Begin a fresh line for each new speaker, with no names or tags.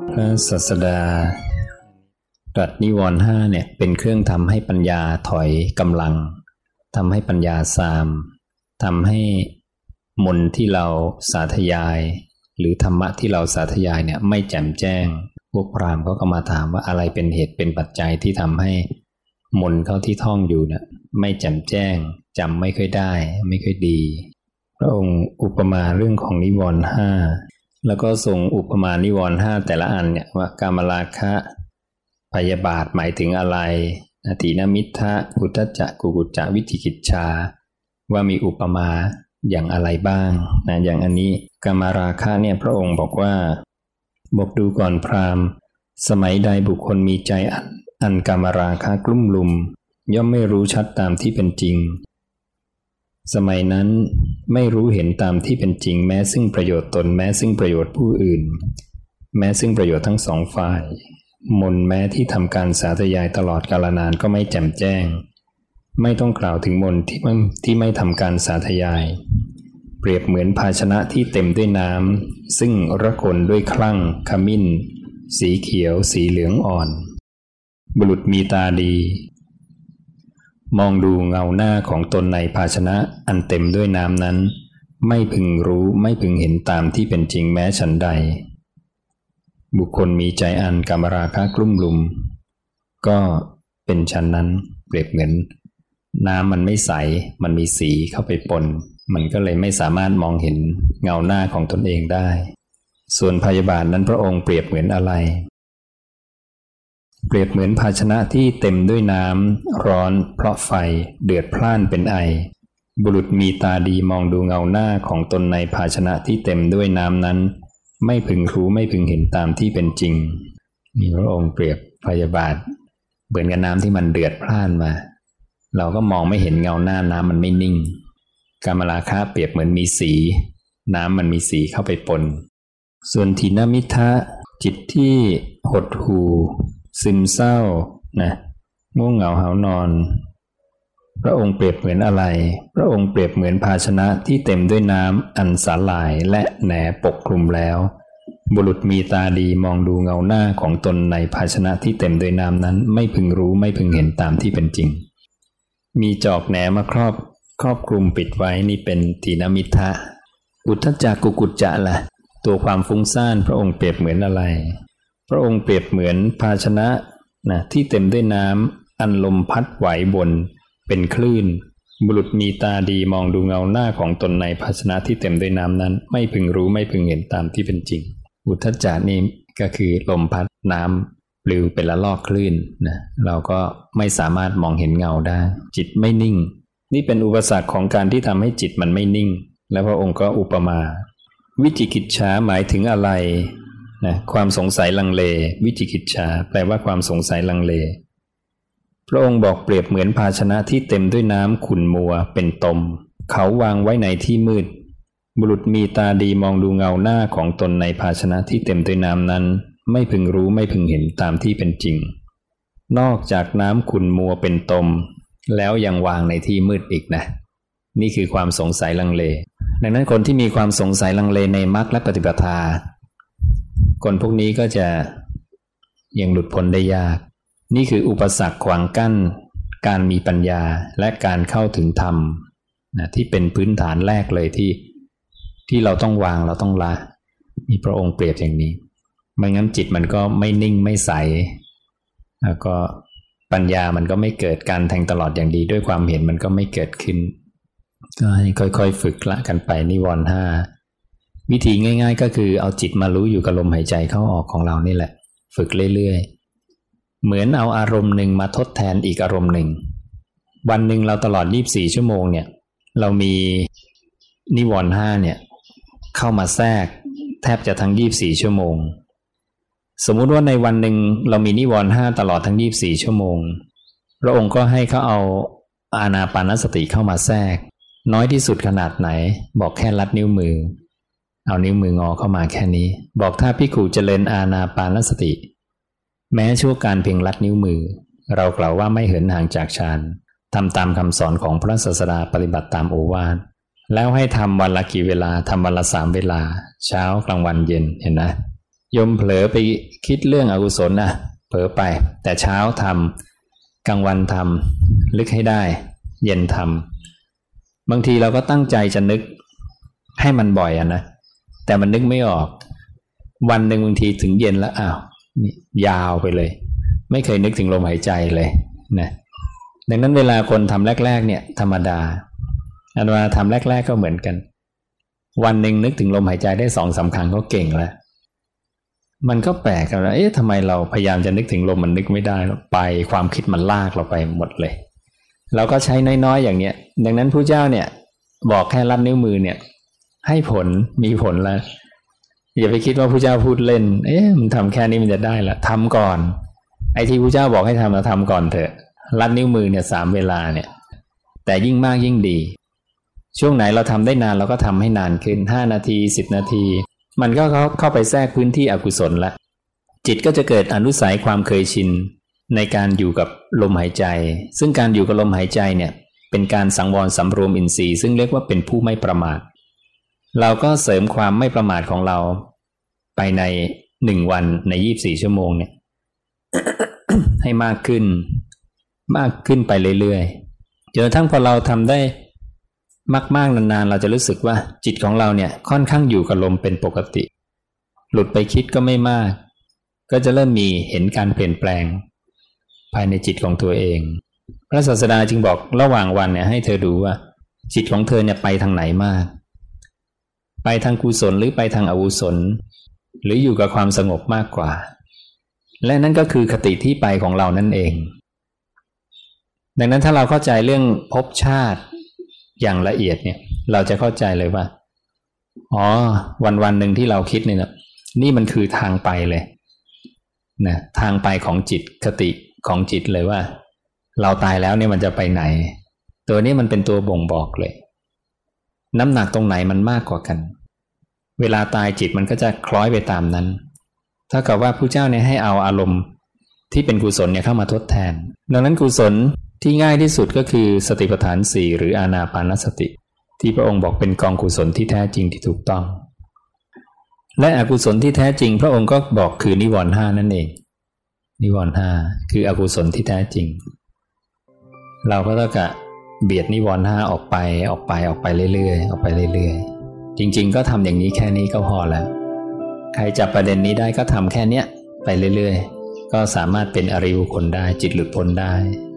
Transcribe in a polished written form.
พระศาสดาตรัสนิวรณ์ห้าเนี่ยเป็นเครื่องทำให้ปัญญาถอยกำลังทำให้ปัญญาทรามทำให้มนที่เราสาธยายหรือธรรมะที่เราสาธยายเนี่ยไม่แจ่มแจ้งพวกพราหมณ์ก็มาถามว่าอะไรเป็นเหตุเป็นปัจจัยที่ทำให้มนเขาที่ท่องอยู่เนี่ยไม่แจ่มแจ้งจำไม่ค่อยได้ไม่ค่อยดีพระองค์อุปมาเรื่องของนิวรณ์ห้าแล้วก็ทรงอุปมานิวรณ์ห้าแต่ละอันเนี่ยว่ากามราคะพยาบาทหมายถึงอะไรถีนมิทธะอุทธัจจะกุกุจจะวิจิกิจฉาว่ามีอุปมาอย่างอะไรบ้างนะอย่างอันนี้กามราคะเนี่ยพระองค์บอกว่าบอกดูก่อนพราหมณ์สมัยใดบุคคลมีใจอันกามราคะกลุ่มลุมย่อมไม่รู้ชัดตามที่เป็นจริงสมัยนั้นไม่รู้เห็นตามที่เป็นจริงแม้ซึ่งประโยชน์ตนแม้ซึ่งประโยชน์ผู้อื่นแม้ซึ่งประโยชน์ทั้งสองฝ่ายมนแม้ที่ทำการสาธยายตลอดกาลนานก็ไม่แจ่มแจ้งไม่ต้องกล่าวถึงมนที่ไม่ทำการสาธยายเปรียบเหมือนภาชนะที่เต็มด้วยน้ำซึ่งระคนด้วยคลั่งขมิ้นสีเขียวสีเหลืองอ่อนบุรุษมีตาดีมองดูเงาหน้าของตนในภาชนะอันเต็มด้วยน้ำนั้นไม่พึงรู้ไม่พึงเห็นตามที่เป็นจริงแม้ฉันใดบุคคลมีใจอันกามราคะกลุ่มลุมก็เป็นฉันนั้นเปรียบเหมือนน้ำมันไม่ใสมันมีสีเข้าไปปนมันก็เลยไม่สามารถมองเห็นเงาหน้าของตนเองได้ส่วนพยาบาทนั้นพระองค์เปรียบเหมือนอะไรเปรียบเหมือนภาชนะที่เต็มด้วยน้ำร้อนเพราะไฟเดือดพล่านเป็นไอบุรุษมีตาดีมองดูเงาหน้าของตนในภาชนะที่เต็มด้วยน้ำนั้นไม่พึงรู้ไม่พึงเห็นตามที่เป็นจริงมีพระองค์เปรียบพยาบาทเหมือนกับน้ำที่มันเดือดพล่านมาเราก็มองไม่เห็นเงาหน้าน้ำมันไม่นิ่งกามราคะเปรียบเหมือนมีสีน้ำมันมีสีเข้าไปปนส่วนถีนมิทธะจิตที่หดหู่ซึมเศร้านะง่วงเหงาหาวนอนพระองค์เปรียบเหมือนอะไรพระองค์เปรียบเหมือนภาชนะที่เต็มด้วยน้ำอันสาหร่ายและแหนปกคลุมแล้วบุรุษมีตาดีมองดูเงาหน้าของตนในภาชนะที่เต็มด้วยน้ำนั้นไม่พึงรู้ไม่พึงเห็นตามที่เป็นจริงมีจอกแหนมาครอบคลุมปิดไว้นี่เป็นถีนมิทธะอุทธัจจะกุกุจจะล่ะตัวความฟุ้งซ่านพระองค์เปรียบเหมือนอะไรพระองค์เปรียบเหมือนภาชนะที่เต็มด้วยน้ำอันลมพัดไหวบนเป็นคลื่นบุรุษมีตาดีมองดูเงาหน้าของตนในภาชนะที่เต็มด้วยน้ำนั้นไม่พึงรู้ไม่พึงเห็นตามที่เป็นจริงอุทธัจจะนี่ก็คือลมพัดน้ำปลิวเป็นละลอกคลื่นนะเราก็ไม่สามารถมองเห็นเงาได้จิตไม่นิ่งนี่เป็นอุปสรรคของการที่ทำให้จิตมันไม่นิ่งและพระองค์ก็อุปมาวิจิกิจฉาหมายถึงอะไรนะความสงสัยลังเลวิจิกิจฉาแปลว่าความสงสัยลังเลพระองค์บอกเปรียบเหมือนภาชนะที่เต็มด้วยน้ำขุ่นมัวเป็นตมเขาวางไว้ในที่มืดบุรุษมีตาดีมองดูเงาหน้าของตนในภาชนะที่เต็มด้วยน้ำนั้นไม่พึงรู้ไม่พึงเห็นตามที่เป็นจริงนอกจากน้ำขุ่นมัวเป็นตมแล้วยังวางในที่มืดอีกนะนี่คือความสงสัยลังเลดังนั้นคนที่มีความสงสัยลังเลในมรรคและปฏิปทาคนพวกนี้ก็จะยังหลุดพ้นได้ยากนี่คืออุปสรรคขวางกั้นการมีปัญญาและการเข้าถึงธรรมนะที่เป็นพื้นฐานแรกเลยที่เราต้องวางเราต้องละมีพระองค์เปรียบอย่างนี้ไม่งั้นจิตมันก็ไม่นิ่งไม่ใสแล้วก็ปัญญามันก็ไม่เกิดการแทงตลอดอย่างดีด้วยความเห็นมันก็ไม่เกิดขึ้นก็ให้ค่อยๆฝึกละกันไปนิวรณ์ห้าวิธีง่ายๆก็คือเอาจิตมารู้อยู่กับลมหายใจเข้าออกของเรานี่แหละฝึกเรื่อยๆเหมือนเอาอารมณ์หนึ่งมาทดแทนอีกอารมณ์หนึ่งวันหนึ่งเราตลอด24ชั่วโมงเนี่ยเรามีนิวรณ์ห้าเนี่ยเข้ามาแทรกแทบจะทั้ง24ชั่วโมงสมมุติว่าในวันหนึ่งเรามีนิวรณ์ห้าตลอดทั้ง24ชั่วโมงพระองค์ก็ให้เขาเอาอานาปานสติเข้ามาแทรกน้อยที่สุดขนาดไหนบอกแค่ลัดนิ้วมือเอานิ้วมืองอเข้ามาแค่นี้บอกถ้าภิกขุเจริญอานาปานสติแม้ชั่วการเพียงลัดนิ้วมือเรากล่าวว่าไม่เหินห่างจากฌานทำตามคำสอนของพระศาสดาปฏิบัติตามโอวาทแล้วให้ทำวันละกี่เวลาทำวันละ3เวลาเช้ากลางวันเย็นเห็นนะโยมเผลอไปคิดเรื่องอกุศลนะเผลอไปแต่เช้าทำกลางวันทำลึกให้ได้เย็นทำบางทีเราก็ตั้งใจจะนึกให้มันบ่อยนะแต่มันนึกไม่ออกวันหนึ่งบางทีถึงเย็นแล้วยาวไปเลยไม่เคยนึกถึงลมหายใจเลยนะดังนั้นเวลาคนทำแรกๆเนี่ยธรรมดาอาตมาทำแรกๆก็เหมือนกันวันหนึ่งนึกถึงลมหายใจได้ 2-3 ครั้งก็เก่งแล้วมันก็แปลกกันแล้วทำไมเราพยายามจะนึกถึงลมมันนึกไม่ได้ไปความคิดมันลากเราไปหมดเลยเราก็ใช้น้อยๆอย่างเนี้ยดังนั้นพระเจ้าเนี่ยบอกแค่ลัดนิ้วมือเนี่ยให้ผลมีผลแล้วอย่าไปคิดว่าพระเจ้าพูดเล่นมันทำแค่นี้มันจะได้ละทำก่อนไอ้ที่พระเจ้าบอกให้ทำเราทำก่อนเถอะลัดนิ้วมือเนี่ย3 เวลาเนี่ยแต่ยิ่งมากยิ่งดีช่วงไหนเราทำได้นานเราก็ทำให้นานขึ้น5 นาที10 นาทีมันก็เข้าไปแทรกพื้นที่อกุศลละจิตก็จะเกิดอนุสัยความเคยชินในการอยู่กับลมหายใจซึ่งการอยู่กับลมหายใจเนี่ยเป็นการสังวรสำรวมอินทรีย์ซึ่งเรียกว่าเป็นผู้ไม่ประมาทเราก็เสริมความไม่ประมาทของเราไปใน1 วันใน24 ชั่วโมงเนี่ย ให้มากขึ้นไปเรื่อยๆจนกระทั่งพอเราทำได้มากๆนานๆเราจะรู้สึกว่าจิตของเราเนี่ยค่อนข้างอยู่กับลมเป็นปกติหลุดไปคิดก็ไม่มากก็จะเริ่มมีเห็นการเปลี่ยนแปลงภายในจิตของตัวเองพระศาสดาจึงบอกระหว่างวันเนี่ยให้เธอดูว่าจิตของเธอเนี่ยไปทางไหนมากไปทางกุศลหรือไปทางอกุศลหรืออยู่กับความสงบมากกว่าและนั่นก็คือคติที่ไปของเรานั่นเองดังนั้นถ้าเราเข้าใจเรื่องภพชาติอย่างละเอียดเนี่ยเราจะเข้าใจเลยว่าวันหนึ่งที่เราคิดเนี่ยนี่มันคือทางไปเลยนะทางไปของจิตคติของจิตเลยว่าเราตายแล้วเนี่ยมันจะไปไหนตัวนี้มันเป็นตัวบ่งบอกเลยน้ำหนักตรงไหนมันมากกว่ากันเวลาตายจิตมันก็จะคล้อยไปตามนั้นถ้ากับว่าพระเจ้าเนี่ยให้เอาอารมณ์ที่เป็นกุศลเนี่ยเข้ามาทดแทนดังนั้นกุศลที่ง่ายที่สุดก็คือสติปัฏฐาน4หรืออานาปานสติที่พระองค์บอกเป็นกองกุศลที่แท้จริงที่ถูกต้องและอกุศลที่แท้จริงพระองค์ก็บอกคือนิวรณ์5นั่นเองนิวรณ์5คืออกุศลที่แท้จริงเราก็ต้องเบียดนิวรณ์5ออกไปเรื่อยๆจริงๆก็ทำอย่างนี้แค่นี้ก็พอแล้วใครจับประเด็นนี้ได้ก็ทำแค่เนี้ยไปเรื่อยๆก็สามารถเป็นอริยบุคคลได้จิตหลุดพ้นได้